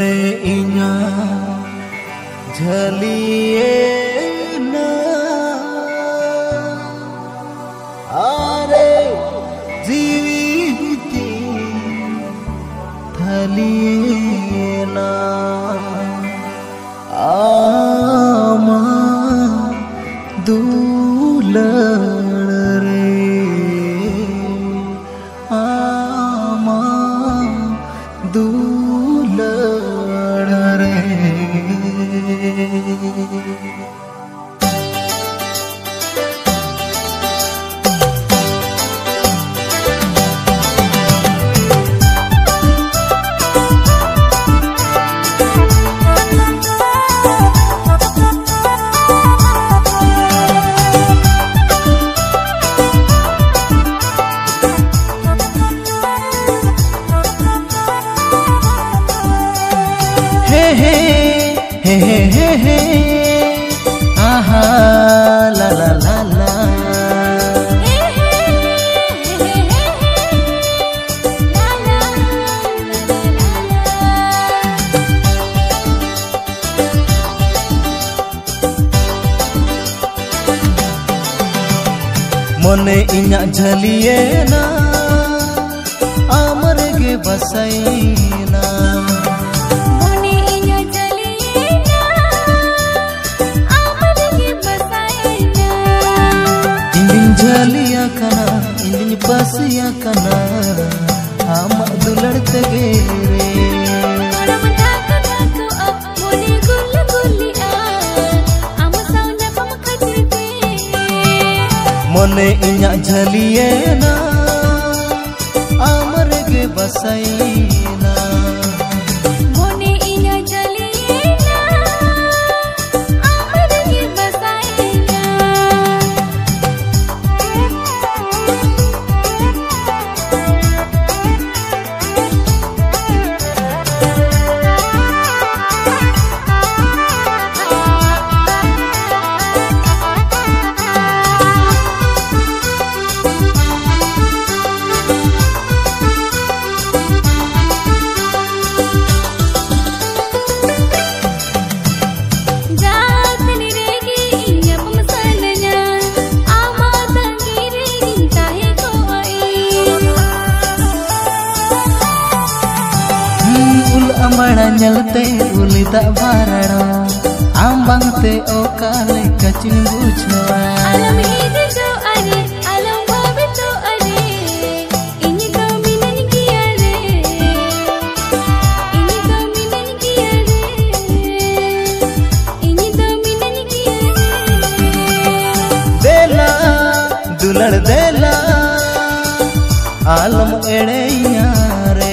इन्या झलिए ना आरे जीविती थलिए ना आमा दुलड़ रे आमा दुलड़ रे। हे हे हे आहा ला ला ला ला मने इन्या झलिए ना आमर गे बसैना झलिया कना इंदिन बसिया कना आम दुलड़ तगे रे मने इन्या झलिए ना आमर गे बसैना बड़ा जलते उलिदा बारड़ो आम बांगते ओकाले कचिन बुझवा आलम हिदे तो अरे आलम भावे तो अरे इन्हीं को मिलन किया रे इन्हीं को मिलन किया रे इन्हीं तो मिलन किया रे देला दुलड़ देला आलम एड़े यारे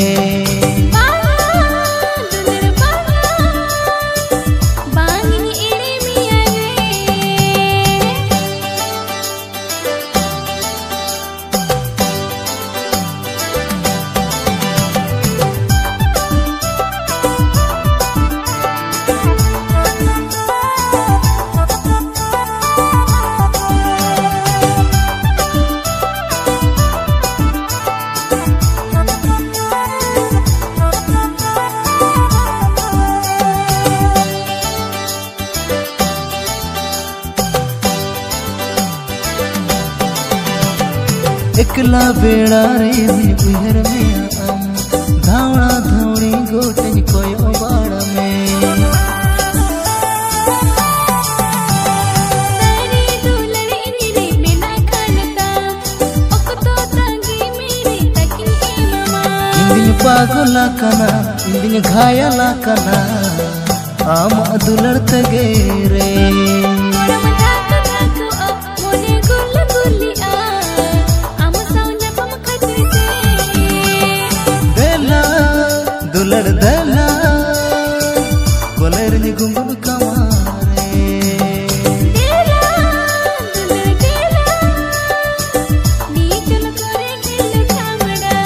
एकला बेड़ा रे उहर में आम धावड़ा धावड़ी गोटन कोयो बाड़ में तारी दुलड़ इंदिरे में ना खानता ओकतो तांगी मेरी तकिनी ए मामा इंदिन पागला कना इंदिन घायला कना आम दुलड़ तगे रे दुलड़ दला कोलेर नि गुंगुम कमारे देला दुलड़ देला नी चल करे खेल ठामड़ा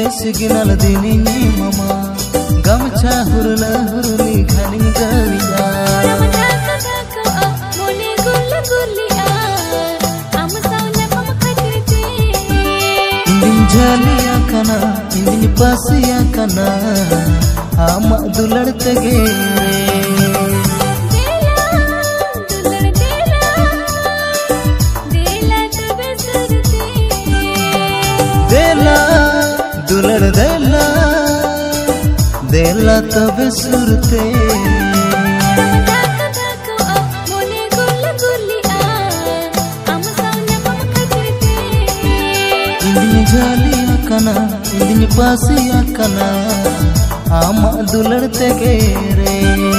signal dini ni mama gamcha hurla hurli khani gawiya indin jaliya kana indin pasiya kana ama duladte ge दुलड़ देला तब सुरते इंदिन जालिया कना इंदिन पासिया कना आमा दुलड़ते के रे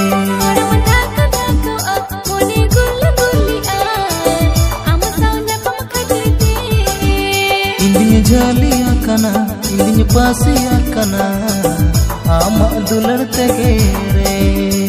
इंदिन जालिया कना इंदिन पासिया कना आमा दुलड़ते के रे।